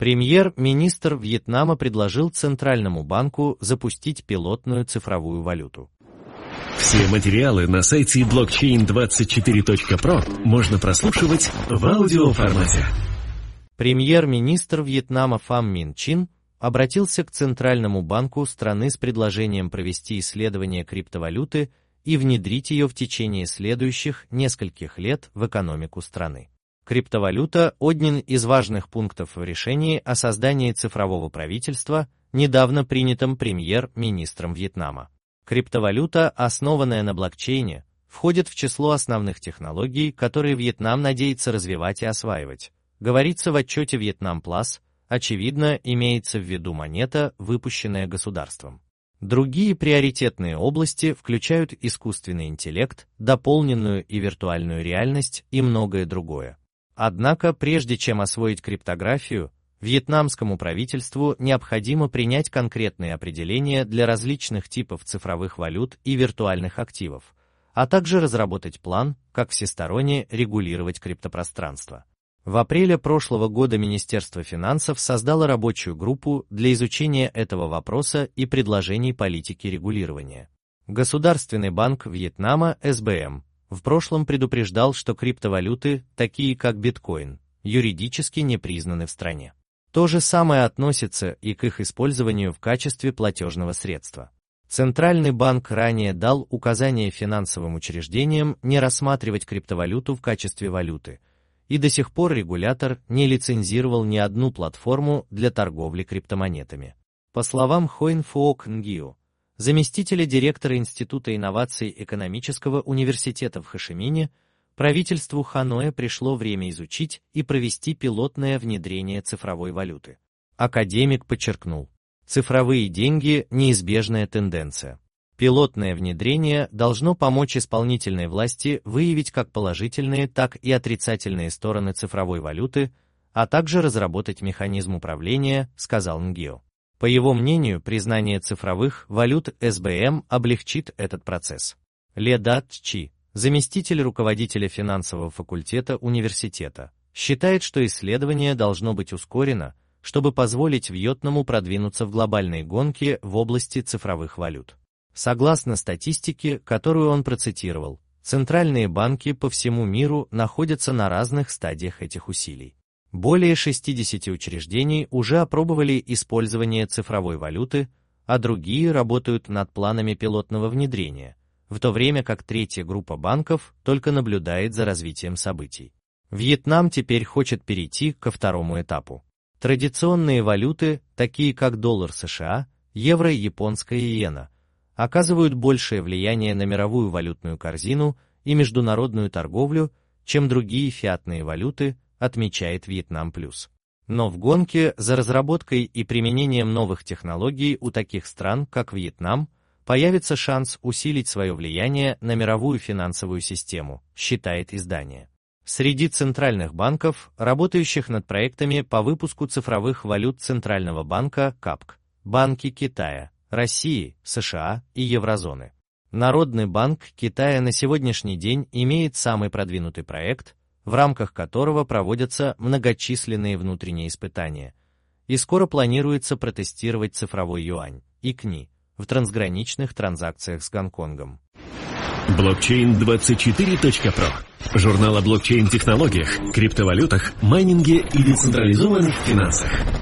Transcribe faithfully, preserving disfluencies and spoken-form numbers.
Премьер-министр Вьетнама предложил Центральному банку запустить пилотную цифровую валюту. Все материалы на сайте блокчейн двадцать четыре точка про можно прослушивать в аудиоформате. Премьер-министр Вьетнама Фам Мин Чин обратился к Центральному банку страны с предложением провести исследование криптовалюты и внедрить ее в течение следующих нескольких лет в экономику страны. Криптовалюта – один из важных пунктов в решении о создании цифрового правительства, недавно принятом премьер-министром Вьетнама. Криптовалюта, основанная на блокчейне, входит в число основных технологий, которые Вьетнам надеется развивать и осваивать. Говорится в отчете Vietnam Plus, очевидно, имеется в виду монета, выпущенная государством. Другие приоритетные области включают искусственный интеллект, дополненную и виртуальную реальность и многое другое. Однако, прежде чем освоить криптографию, вьетнамскому правительству необходимо принять конкретные определения для различных типов цифровых валют и виртуальных активов, а также разработать план, как всесторонне регулировать криптопространство. В апреле прошлого года Министерство финансов создало рабочую группу для изучения этого вопроса и предложений политики регулирования. Государственный банк Вьетнама эс бэ эм в прошлом предупреждал, что криптовалюты, такие как биткоин, юридически не признаны в стране. То же самое относится и к их использованию в качестве платежного средства. Центральный банк ранее дал указание финансовым учреждениям не рассматривать криптовалюту в качестве валюты, и до сих пор регулятор не лицензировал ни одну платформу для торговли криптомонетами. По словам Хойн Фуок Нгио, заместителя директора Института инноваций экономического университета в Хошимине, правительству Ханоя пришло время изучить и провести пилотное внедрение цифровой валюты. Академик подчеркнул, цифровые деньги – неизбежная тенденция. Пилотное внедрение должно помочь исполнительной власти выявить как положительные, так и отрицательные стороны цифровой валюты, а также разработать механизм управления, сказал Нгио. По его мнению, признание цифровых валют эс бэ эм облегчит этот процесс. Ле Дат Чи, заместитель руководителя финансового факультета университета, считает, что исследование должно быть ускорено, чтобы позволить Вьетнаму продвинуться в глобальной гонке в области цифровых валют. Согласно статистике, которую он процитировал, центральные банки по всему миру находятся на разных стадиях этих усилий. Более шестидесяти учреждений уже опробовали использование цифровой валюты, а другие работают над планами пилотного внедрения, в то время как третья группа банков только наблюдает за развитием событий. Вьетнам теперь хочет перейти ко второму этапу. Традиционные валюты, такие как доллар США, евро и японская иена, оказывают большее влияние на мировую валютную корзину и международную торговлю, чем другие фиатные валюты, отмечает Vietnam Plus. Но в гонке за разработкой и применением новых технологий у таких стран, как Вьетнам, появится шанс усилить свое влияние на мировую финансовую систему, считает издание. Среди центральных банков, работающих над проектами по выпуску цифровых валют Центрального банка КАПК, банки Китая, России, США и Еврозоны. Народный банк Китая на сегодняшний день имеет самый продвинутый проект, в рамках которого проводятся многочисленные внутренние испытания, и скоро планируется протестировать цифровой юань, ИКНИ, в трансграничных транзакциях с Гонконгом. блокчейн двадцать четыре точка про. Журнал о блокчейн-технологиях, криптовалютах, майнинге и децентрализованных финансах.